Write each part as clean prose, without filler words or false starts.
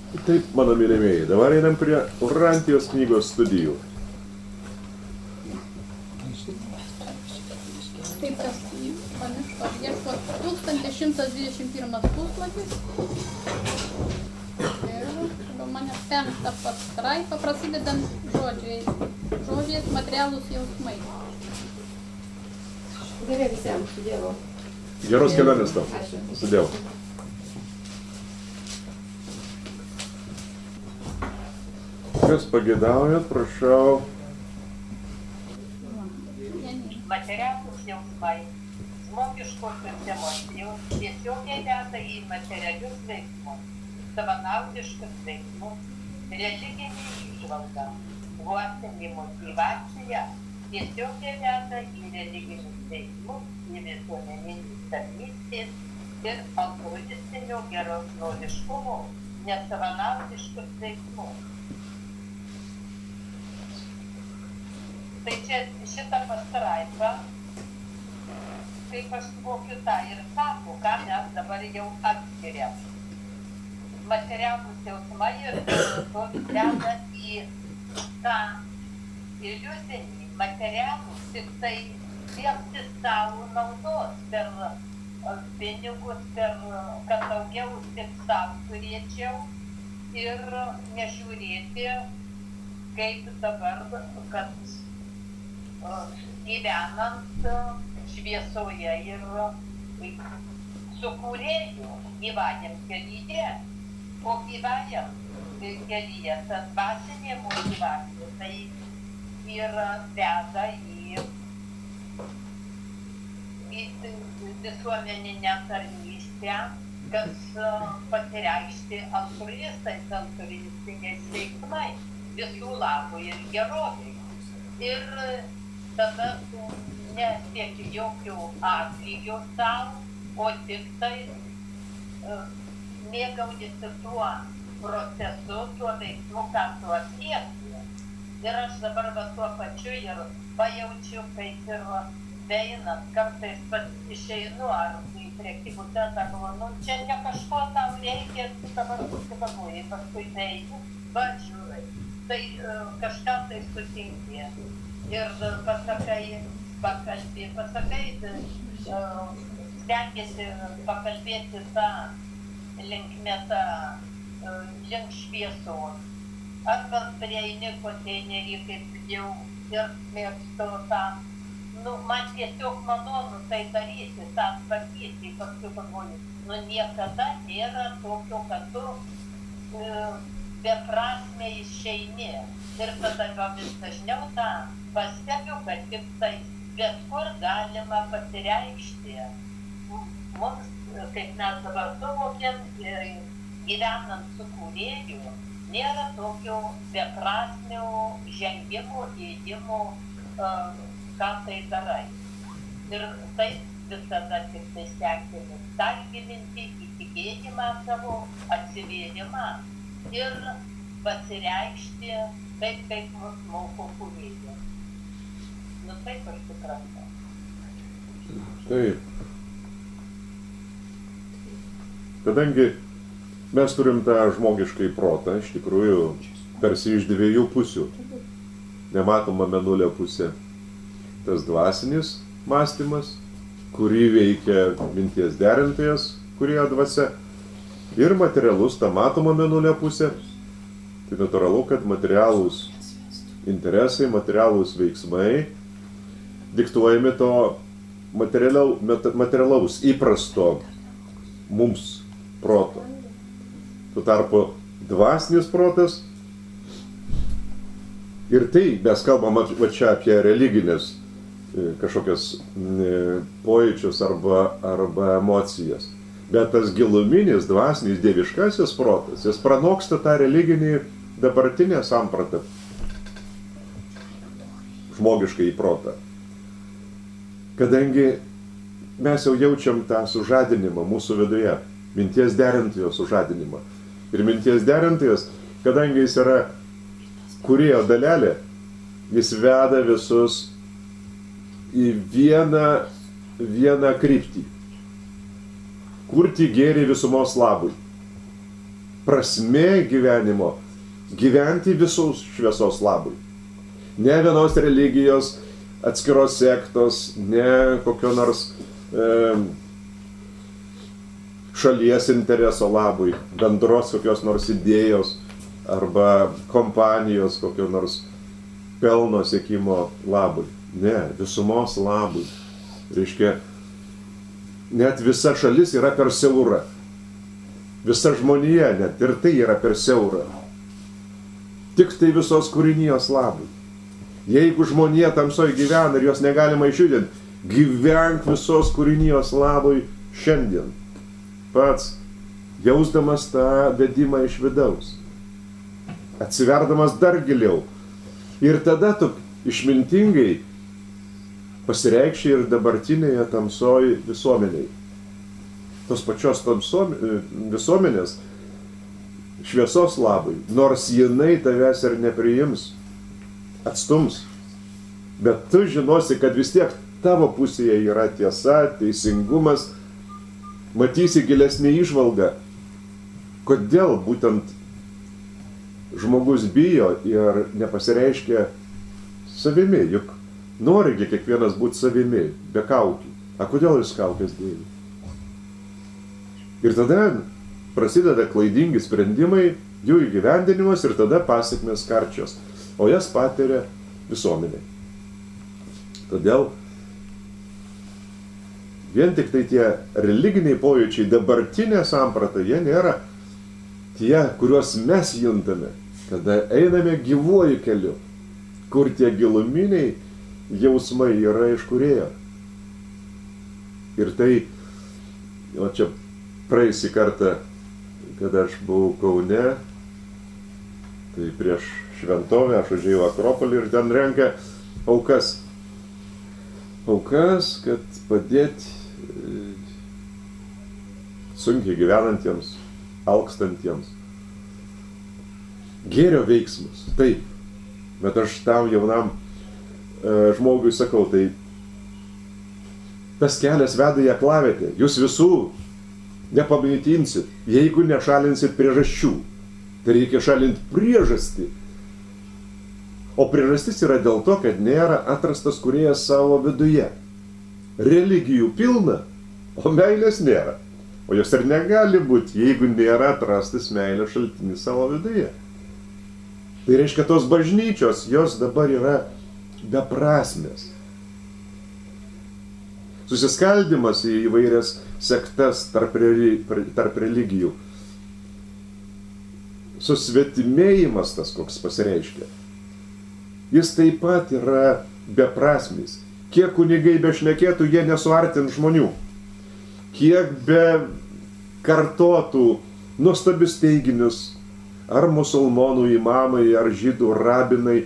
Taip, mano mylimieji, dabar einam prie Urantijos knygos studijų. Taip, kas pamirško, ieško 1121 puslapis. Ir mane 5 pastraipa prasidedant žodžiais materialūs jausmai. Gerai visiems, su Dievu. Geros kelionės tau. Su Dievu. Kas pageidaujat, prašau. Materialūs jausmai, žmogiškosios emocijos tiesiogiai veda į materialius veiksmus, savanaudiškus veiksmus, religinį įžvalgą, dvasinį motyvaciją tiesiogiai veda į religinius veiksmus, į visuomeninės tarnystės ir altruistinio geranoriškumo, nesavanaudiškus veiksmus. Tai čia šitą pastraipą, kaip aš suvokiu tą ir sako, ką mes dabar jau atskiriam. Materialūs jausmai ir to veda į tą iliuzinį materialus, tik tai siekti savo naudos per pinigus, kad daugiau tik savo turėčiau ir nežiūrėti, kaip dabar, kad gyvenant šviesoje ir su kūrėju gyvajam kelyje, o gyvajam kelyje ta dvasinė motyvacija tai ir veda į visuomeninę tarnystę, kas pasireikšti altruistiniais veiksmais visų labui ir gerovei. Ir tada tu nesieki jokių atlygio savo, o tik tai mėgaujasi tuo procesu, tuo veiksmu, ką tu atlieki. Ir aš dabar va tuo pačiu ir pajaučiu, kaip ir beinant, kartais išeinu ar į prekybų centrą, galvoju, čia ne kažko tau reikia, tu dabar susigalvoji, paskui beini, va žiūrai, tai kažką tai sutinki. Ir pasakai, stengiasi pakalbėti tą linkme, link šviesos. Arba prieini konteinerį, kaip jau ir mėgstu tą, man tiesiog malonu tai daryti, tą tvarkyti, paskui galvoju, niekada nėra tokio, kad tu beprasmiai išeini. Ir tada vis dažniau tą pastebiu, kad tik tai bet kur galima pasireikšti. Mums, kaip mes dabar suvokėm, gyvenant su kūrėju, nėra tokio beprasmio žengimo, ėjimo, ką tai darai. Ir taip visada tik tai stengsimės dar gilinti į tikėjimą savo, atsivėrimą ir pasireikšti taip, kaip mus moko kūrėjas. Taip aš suprantu. Taip. Kadangi mes turim tą žmogiškai protą, iš tikrųjų, tarsi iš dviejų pusių. Nematoma mėnulio pusė. Tas dvasinis mąstymas, kurį veikia minties derintojas, kurie dvasia. Ir materialus, ta matoma mėnulio pusė. Tai natūralu, kad materialūs interesai, materialūs veiksmai diktuojami to materialaus įprasto mums proto. Tuo tarpu dvasinis protas ir tai mes kalbam čia apie religinės kažkokias pojūčius arba emocijas. Bet tas giluminis, dvasinis, dieviškasis protas, jis pranoksta tą religinį dabartinę sampratą, žmogiškai į protą. Kadangi mes jau jaučiam tą sužadinimą mūsų viduje, minties derintojo sužadinimą. Ir minties derintojas, kadangi jis yra kūrėjo dalelė, jis veda visus į vieną kryptį. Kurti gėrį visumos labui. prasmė gyvenimo gyventi visos šviesos labui. Ne vienos religijos, atskiros sektos, ne kokio nors šalies intereso labui, bendros kokios nors idėjos arba kompanijos kokio nors pelno siekimo labui. Ne, visumos labui. Reiškia, net visa šalis yra per siaura. Visa žmonija net ir tai yra per siaura. Tik tai visos kūrinijos labui. Jeigu žmonija tamsoje gyvena ir jos negalima išjudinti, gyvenk visos kūrinijos labui šiandien. Pats jausdamas tą vedimą iš vidaus. Atsiverdamas dar giliau. Ir tada tu išmintingai pasireikši ir dabartinėje tamsoj visuomeniai. Tos pačios visuomenės šviesos labui, nors jinai tavęs ir nepriims, atstums. Bet tu žinosi, kad vis tiek tavo pusėje yra tiesa, teisingumas, matysi gilesnį įžvalgą. Kodėl būtent žmogus bijo ir nepasireiškia savimi, juk norigi kiekvienas būti savimi, be kaukių. A kodėl jis kaukės dėvi? Ir tada prasideda klaidingi sprendimai, jų įgyvendinimas ir tada pasekmės karčios, o jas patiria visuomenė. Todėl vien tik tai tie religiniai pojūčiai, dabartinė samprata, jie nėra tie, kuriuos mes juntame, kada einame gyvuoju keliu, kur tie giluminiai jausmai yra iš Kūrėjo. Ir tai, o čia praeisį kartą, kada aš buvau Kaune, tai prieš šventovę aš užėjau Akropolį ir ten renka aukas. Aukas, kad padėti sunkiai gyvenantiems, alkstantiems. Gėrio veiksmus, taip. Bet aš tam jaunam žmogui sakau, tai tas kelias veda į aklavietę. Jūs visų nepamaitinsit, jeigu nešalinsit priežasčių. Tai reikia šalinti priežastį. O priežastis yra dėl to, kad nėra atrastas Kūrėjas savo viduje. Religijų pilna, o meilės nėra. O jos ir negali būti, jeigu nėra atrastas meilės šaltinis savo viduje. Tai reiškia, tos bažnyčios, jos dabar yra beprasmės. Susiskaldimas į įvairias sektas tarp religijų. Susvetimėjimas tas, koks pasireiškia. Jis taip pat yra beprasmis. Kiek kunigai bešnekėtų, jie nesuartins žmonių. Kiek be kartotų nuostabius teiginius, ar musulmonų imamai, ar žydų rabinai,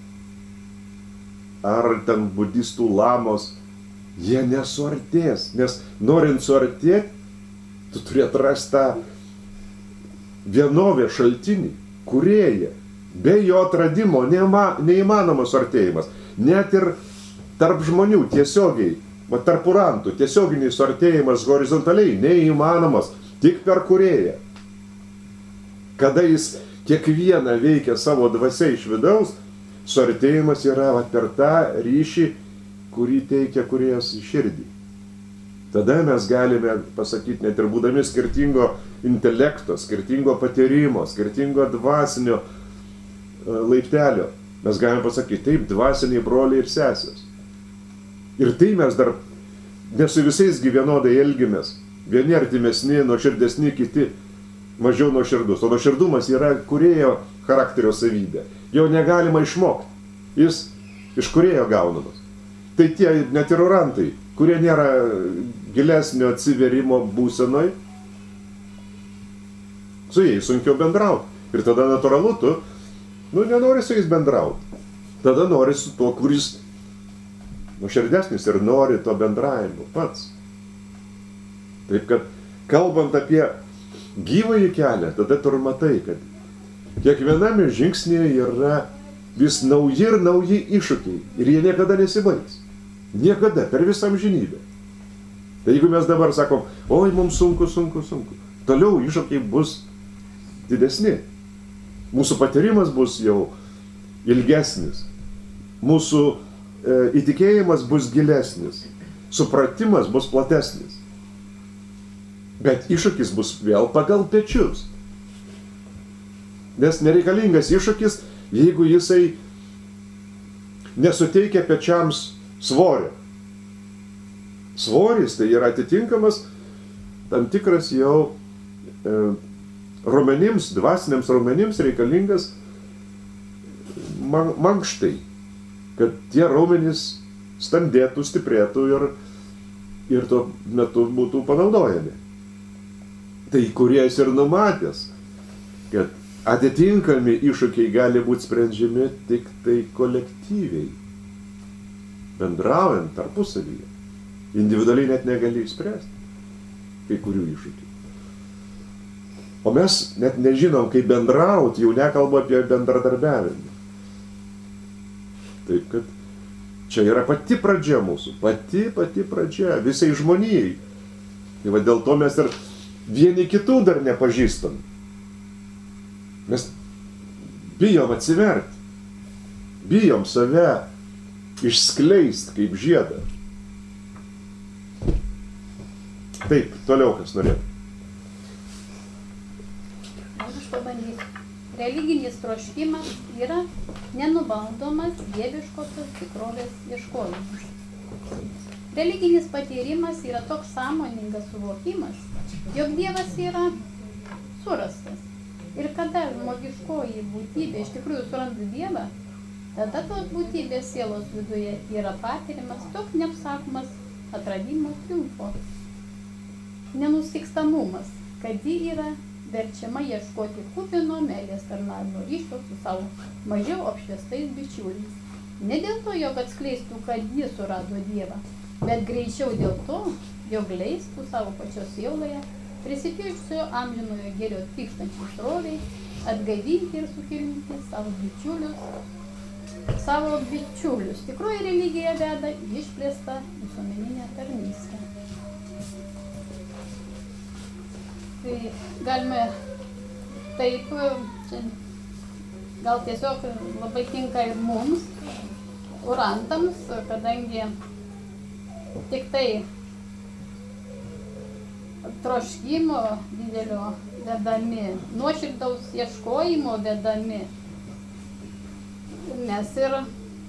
ar ten budistų lamos, jie nesuartės. Nes norint suartėti, tu turi atrasti tą vienovę šaltinį, Kūrėją. Be jo atradimo neįmanomas suartėjimas. Net ir tarp žmonių tiesiogiai, tarp urantų, tiesioginis suartėjimas horizontaliai neįmanomas, tik per Kūrėją. Kada jis kiekvieną veikia savo dvasia iš vidaus, suartėjimas yra per tą ryšį, kurį teikia Kūrėjas į širdį. Tada mes galime pasakyti, net ir būdami skirtingo intelekto, skirtingo patyrimo, skirtingo dvasinio laiptelio, mes galime pasakyti, taip, dvasiniai broliai ir sesės. Ir tai mes dar ne su visais vienodai elgimės. Vieni artimesni, nuoširdesni, kiti mažiau nuoširdus. O nuoširdumas yra Kūrėjo charakterio savybė. Jo negalima išmokti. Jis iš Kūrėjo gaunamas. Tai tie net ir orantai, kurie nėra gilesnio atsiverimo būsenoj, su jais sunkiau bendrauti. Ir tada natūralu, tu nenori su jais bendrauti. Tada nori su tuo, kuris nuoširdesnis ir nori to bendravimo pats. Taip kad, kalbant apie gyvąjį kelią, tada tu ir matai, kad kiekviename žingsnėje yra vis nauji ir nauji iššūkiai. Ir jie niekada nesibaigs. Niekada, per visą amžinybę. Tai jeigu mes dabar sakom, oi, mums sunku. Toliau iššūkiai bus didesni. Mūsų patyrimas bus jau ilgesnis. Mūsų įtikėjimas bus gilesnis. Supratimas bus platesnis. Bet iššūkis bus vėl pagal pečius. Nes nereikalingas iššūkis, jeigu jisai nesuteikia pečiams svorio. Svoris tai yra atitinkamas tam tikras jau raumenims, dvasiniams raumenims reikalingas mankštai, kad tie raumenys standėtų, stiprėtų ir tuo metu būtų panaudojami. Tai kūrėjas ir numatęs, kad atitinkami iššūkiai gali būti sprendžiami tik tai kolektyviai, bendraujant tarpusavyje. Individualiai net negali išspręsti kai kurių iššūkių. O mes net nežinom, kaip bendrauti, jau nekalbu apie bendradarbiavimą. Taip, kad čia yra pati pradžia mūsų, pati pradžia, visai žmonijai. Tai va dėl to mes ir vieni kitų dar nepažįstam. Mes bijom atsiverti, bijom save išskleist kaip žiedą. Taip, toliau kas norėtų. Aš pabandysiu. Religinis troškimas yra nenuvaldomas dieviškosios tikrovės ieškojimas. Religinis patyrimas yra toks sąmoningas suvokimas, jog Dievas yra surastas. Ir kada žmogiškoji būtybė iš tikrųjų suranda Dievą, tada tos būtybės sielos viduje yra patirimas toks neapsakomas atradimo triumfo. Nenustikstamumas, kad ji yra verčiama ieškoti kupino meilės tarnavimo ryšio su savo mažiau apšviestais bičiuliais. Ne dėl to, jog atskleistų, kad ji surado Dievą, bet greičiau dėl to, jog leistų savo pačios sieloje prisipildžiusio amžinojo gėrio trykštančiai sroviai atgaivinti ir sukilminti savo bičiulius. Tikroji religija veda išplėstą visuomeninę tarnystę. Tai galime taip, gal tiesiog labai tinka ir mums, urantams, kadangi tik tai troškimo didelio vedami, nuoširdaus ieškojimo vedami, mes ir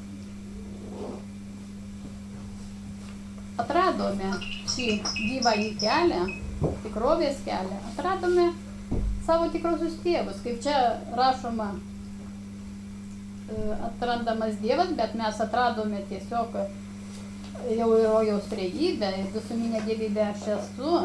atradome šį gyvąjį kelią, tikrovės kelią, atradome savo tikrosius tėvus, kaip čia rašoma, atrandamas Dievas, bet mes atradome tiesiog jau ir rojaus trejybę, ir visuminę dievybę aš esu.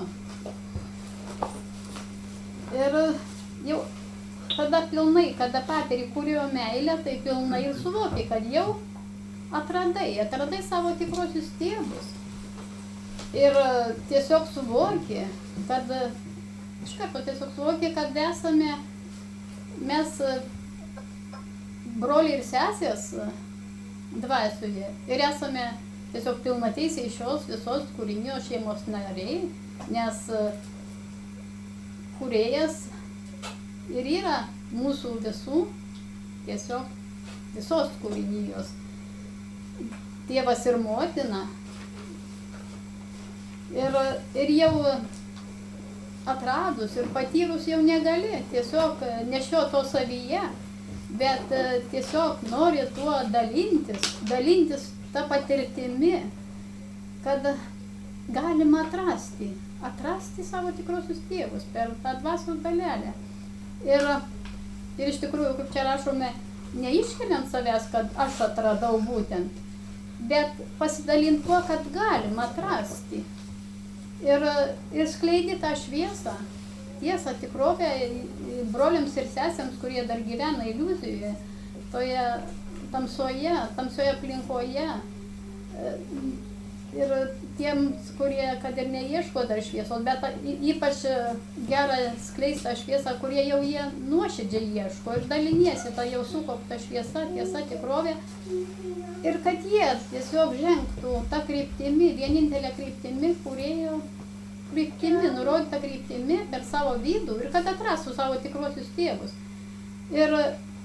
Ir jau tada pilnai, kada patiri kurio meilę, tai pilnai ir suvoki, kad jau atradai savo tikrosius tėvus. Ir tiesiog suvoki, kad iš karto tiesiog suvoki, kad esame mes broliai ir sesės dvasioje ir esame tiesiog pilnateisiai šios visos kūrinijos šeimos nariai, nes kūrėjas ir yra mūsų visų, tiesiog visos kūrinijos tėvas ir motina. Ir jau atradus ir patyrus jau negali tiesiog nešio to savyje, bet tiesiog nori tuo dalintis tą patirtimi, kad galima atrasti savo tikrosius tėvus per tą dvasios dalelę. Ir iš tikrųjų, kaip čia rašome, neiškeliant savęs, kad aš atradau būtent, bet pasidalint tuo, kad galima atrasti. Ir skleidi tą šviesą, tiesą, tikrovę broliams ir sesėms, kurie dar gyvena iliuzijoje, toje tamsioje aplinkoje. Ir tiems, kurie, kad ir neieško dar šviesos, bet ypač gera skleista šviesa, kurie jau jie nuoširdžiai ieško ir daliniesi tą jau sukauptą šviesą, tiesa, tikrovė. Ir kad jie tiesiog žengtų tą kryptimi, vienintelę kryptimi, kryptimi, nurodyta kryptimi per savo vidų ir kad atrastų savo tikruosius tėvus. Ir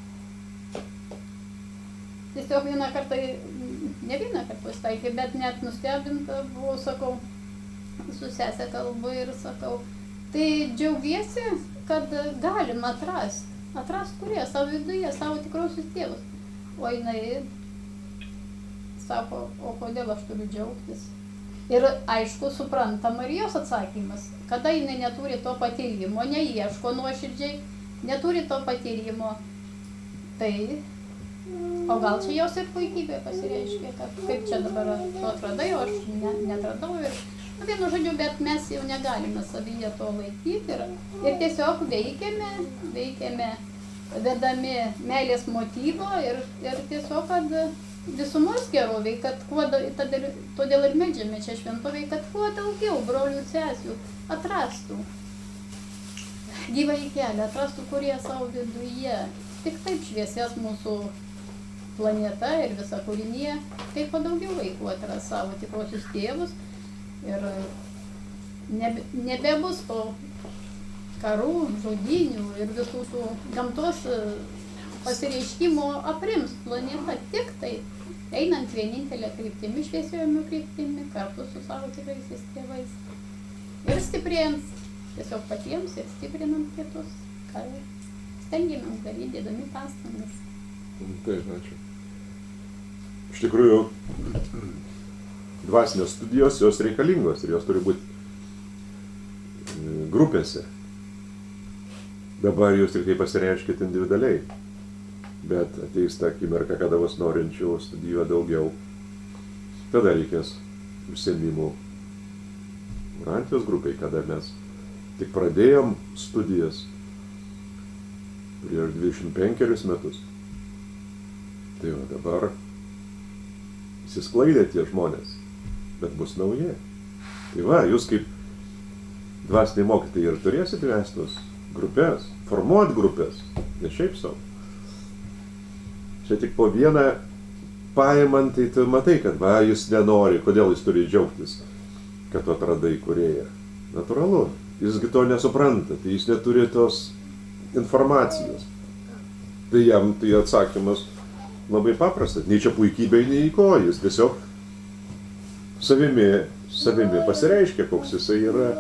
tiesiog vieną kartą, ne vieną kartą pasitaikė, bet net nustebinta buvau, sakau, su sesė kalbu ir sakau, tai džiaugiesi, kad galim atrast kurie savo viduje, savo tikrosius tėvus. O jinai sako, o kodėl aš turiu džiaugtis? Ir aišku, supranta Marijos atsakymas, kada jinai neturi to patyrimo, neieško nuoširdžiai, neturi to patyrimo, tai, o gal čia jos ir puikybė pasireiškia, kad kaip čia dabar tu atradai, o aš netradau ir, vienu žodžiu, bet mes jau negalime savyje to laikyti ir tiesiog veikiame vedami meilės motyvo ir tiesiog, kad visumos geroviai, kad todėl ir meldžiame čia šventovėj, kad kuo daugiau brolių ir sesių atrastų gyvąjį kelią, atrastų, kurie savo viduje. Tik taip šviesės mūsų planeta ir visa kūrinija, kaip kuo daugiau vaikų atras savo tikrosius tėvus ir nebebus to karų, žudynių ir visų tų gamtos pasireiškimo aprims planetą tik taip, einant vienintelę kryptimi, šviesiojimo kryptimi, kartu su savo tikraisiais tėvais. Ir stiprėjant tiesiog patiems ir stiprinant kitus, ką stengiamės daryti, dėdami pastangas. Taip, ačiū. Iš tikrųjų, dvasinės studijos, jos reikalingos ir jos turi būti grupėse. Dabar jūs tik tai pasireiškite individualiai, bet ateis ta akimirka, kada bus norinčių studijuoti daugiau. Tada reikės užsiėmimų garantijos grupiai, kada mes tik pradėjom studijas prieš 25 metus. Tai va dabar įsisklaidė tie žmonės, bet bus nauji. Tai va, jūs kaip dvasiniai mokytojai ir turėsite vestus grupės, formuot grupės, ne šiaip savo. Čia tik po vieną paimant, tai tu matai, kad va, jis nenori, kodėl jis turi džiaugtis, kad tu atradai kūrėją. Natūralu, jisgi to nesupranta, tai jis neturi tos informacijos. Tai jam tai atsakymas labai paprastas, nei čia puikybė, nei ko, jis tiesiog savimi pasireiškia, koks jisai yra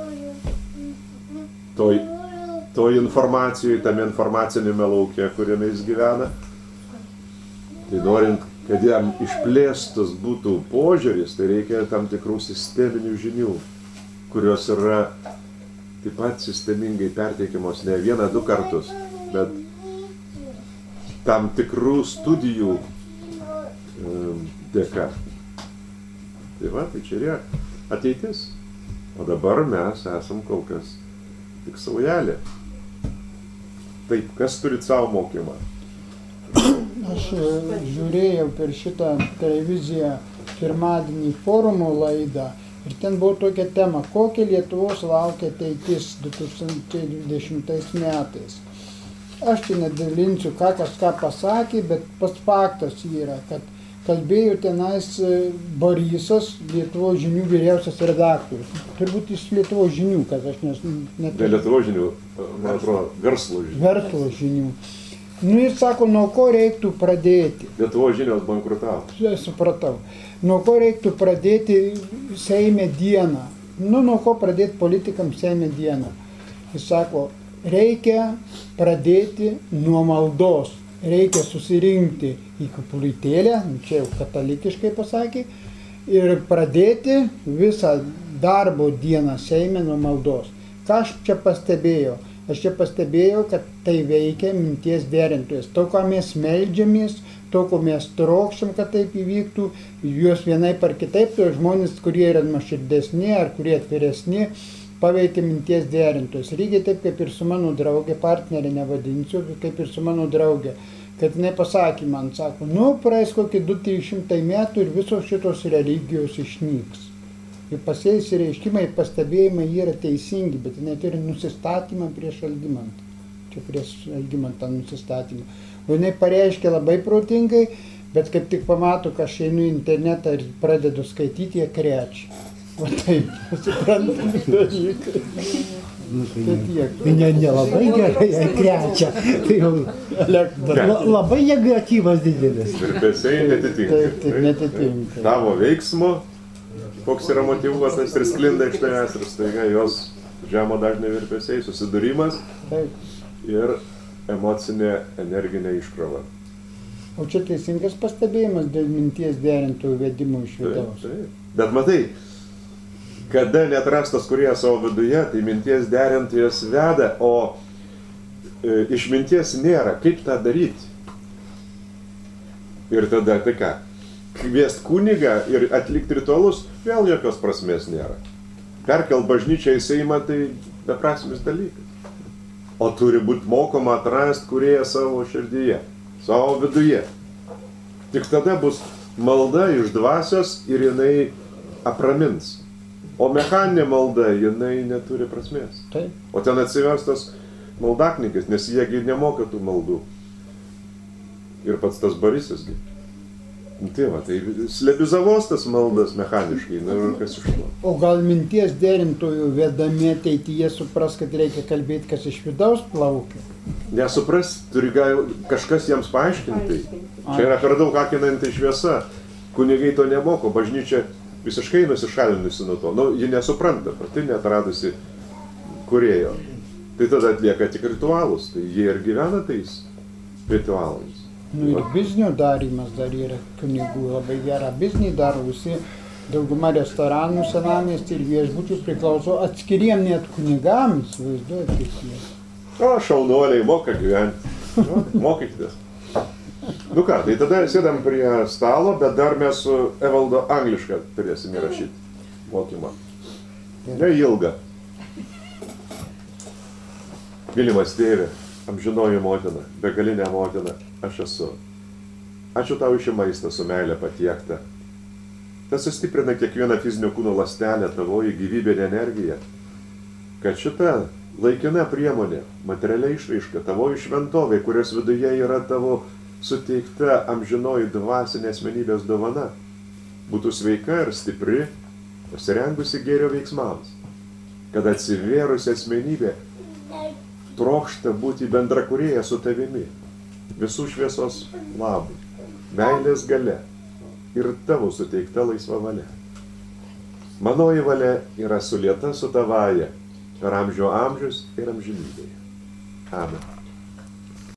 toj informacijoje, tame informacinėme lauke, kuriame jis gyvena. Tai norint, kad jam išplėstas būtų požiūris, tai reikia tam tikrų sisteminių žinių, kurios yra taip pat sistemingai perteikiamos ne 1-2 kartus, bet tam tikrų studijų dėka. Tai va, tai čia yra ateitis. O dabar mes esam kol kas tik saujelė. Taip, kas turit savo mokymą? Aš žiūrėjau per šitą televiziją pirmadienį forumo laidą ir ten buvo tokia tema, kokia Lietuvos laukia ateitis 2020 metais. Aš čia nedalinsiu, ką kažką pasakė, bet pats faktas yra, kad kalbėjo tenais Borisas, Lietuvos žinių vyriausias redaktorius. Turbūt jis Lietuvos žinių, kad aš net... Ne Lietuvos žinių, man atrodo, verslo žinių. Verslo žinių. Nu, jis sako, nuo ko reiktų pradėti. Lietuvos žinios bankrutavo. Supratau. Nuo ko reiktų pradėti Seime dieną. Nu, nuo ko pradėti politikams Seime dieną. Jis sako, reikia pradėti nuo maldos. Reikia susirinkti į koplytėlę, čia jau katalikiškai pasakė, ir pradėti visą darbo dieną Seime nuo maldos. Ką aš čia pastebėjau? Aš čia pastebėjau, kad tai veikia minties derintojas. To, ką mes meldžiamės, to, ko mes trokštam, kad taip įvyktų, juos vienaip ar kitaip, tai žmonės, kurie yra nuoširdesni ar kurie atviresni, paveikia minties derintojas. Lygiai taip, kaip ir su mano draugė, partnerė nevadinsiu, kaip ir su mano draugė, kad jinai pasakė man, sako, nu, praeis kokį 200-300 metų ir visos šitos religijos išnyks. Ir pasėjusi reiškimai, pastebėjimai yra teisingi, bet jinai turi nusistatymą prieš Algimantą. Čia prieš Algimantą nusistatymą. O jinai pareiškia labai protingai, bet kaip tik pamato, kad aš einu į internetą ir pradedu skaityti, jie krečia. O taip, suprantami dalykai. Tai tiek. Tai nelabai gerai krečia. Tai jau labai negatyvas didelis. Virpesiai netitinka. Taip, netitinka. Tavo veiksmo, koks yra motyvuotas ir sklinda iš tavęs ir staiga jos žemo dažnio virpesiai, susidūrimas ir emocinė energinė iškrova. O čia teisingas pastebėjimas dėl minties derintojų vedimo iš vidaus. Taip. Bet matai, kada neatrastas kūrėjas savo viduje, tai minties derintojas veda, o išminties nėra. Kaip tą daryti? Ir tada tai ką? Kviest kunigą ir atlikti ritualus, vėl jokios prasmės nėra. Perkel bažnyčią į Seimą, tai beprasmis dalykas. O turi būti mokoma atrasti kūrėją savo širdyje, savo viduje. Tik tada bus malda iš dvasios ir jinai apramins. O mechaninė malda, jinai neturi prasmės. Taip. O ten atsivestas maldaknykas, nes jiegi nemoka tų maldų. Ir pats tas Borisasgi. Tai va, tai slebizavos tas maldas mechaniškai, ir kas iš to. O gal minties derintojų vedami ateityje supras, kad reikia kalbėti, kas iš vidaus plaukia? Nesupras, turi kažkas jiems paaiškinti. Čia yra per daug akinanti šviesa. Kunigai to nemoko, bažnyčia visiškai nusišalinusi nuo to. Ji nesupranta, pati neatradusi kūrėjo. Tai tada atlieka tik ritualus, tai jie ir gyvena tais ritualais. Ir biznio darymas dar yra kunigų labai gera. Biznį daro visi, dauguma restoranų senamiestį ir viešbučių priklauso atskiriem net kunigams, vaizduokit. O, šaunuoliai, moka gyventi. Mokykitės. Nu ką, tai tada sėdam prie stalo, bet dar mes su Evaldo anglišką turėsim įrašyti mokymą. Neilga. Mylimas tėve, amžinoji motina, begalinė motina, aš esu. Ačiū tau iš maistą su meilė patiektą. Tas sustiprina kiekvieną fizinio kūno ląstelę, tavoji gyvybinė energija. Kad šita laikina priemonė, materialia išraiška, tavoji šventovė, kurios viduje yra tavo suteikta amžinoji dvasinė asmenybės dovana, būtų sveika ir stipri, pasirengusi gėrio veiksmams. Kad atsivėrusi asmenybė trokšta būti bendrakūrėja su tavimi, visų šviesos labui, meilės galia ir tavo suteikta laisva valia. Manoji valia yra sulieta su tavaja per amžių amžius ir amžinybėje. Amen.